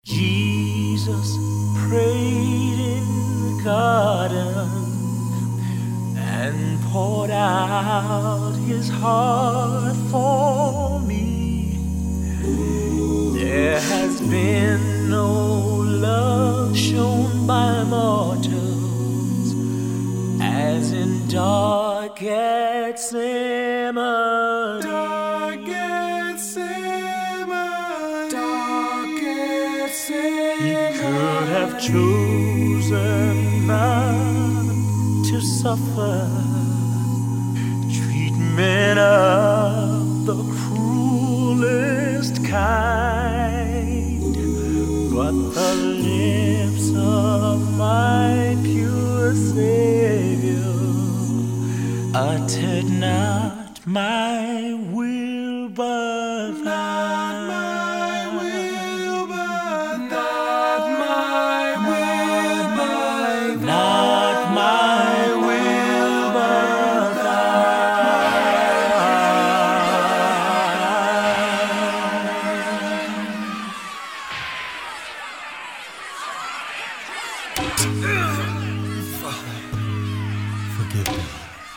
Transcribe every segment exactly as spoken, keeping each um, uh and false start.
Jesus prayed in the garden and poured out his heart for me. There has been no love shown by mortals as in dark Gethsemane. Dark Gethsemane. Dark Gethsemane. He could have chosen not to suffer treatment of the cruelest kind, but the lips of my pure Savior uttered not my will but thine. Forgive me.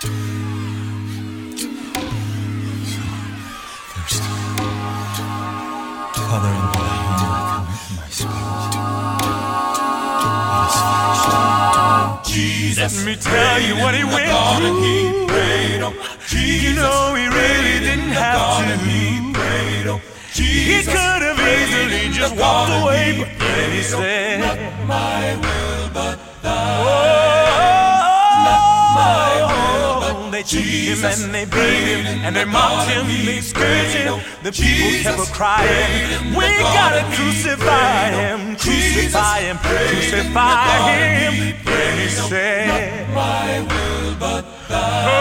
So thirsty. Father, into thy hand I commit my spirit. It is finished. Jesus, let me tell you what he went through. He prayed, oh, Jesus, you know he really didn't have to. He prayed, oh, Jesus, he could have easily just walked away, but then he said, not my will but thine. Oh, not my will but they took him and they beat him and they mocked him, they scourged him. The people kept crying, we gotta crucify him, crucify him, crucify him. Then he said, not my will but thine. Oh,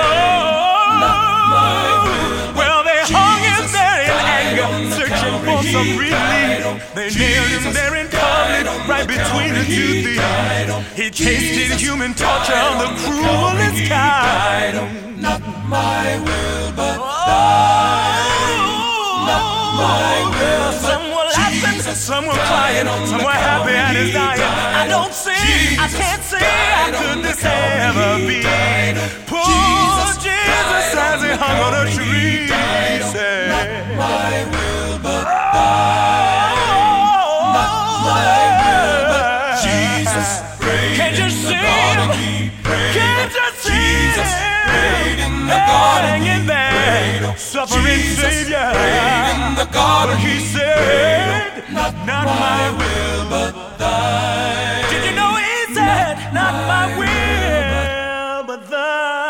well, they hung him there in anger, searching for some relief. They nailed him there in public, right between the two thieves. He tasted human torture of the cruelest kind. Not my will but thine. Not my will. Some were laughing, some were crying, some were happy at his dying. I don't see, I can't see, how could this ever be? Poor Jesus as he hung on a tree. He said, not my will but thine. Not my will but Jesus prayed. Can't you see him? Can't you see Jesus prayed in the him? garden. Hanging there, suffering Savior. In the garden, He said, not, not my will but thine. Did you know he said, not my will but thine?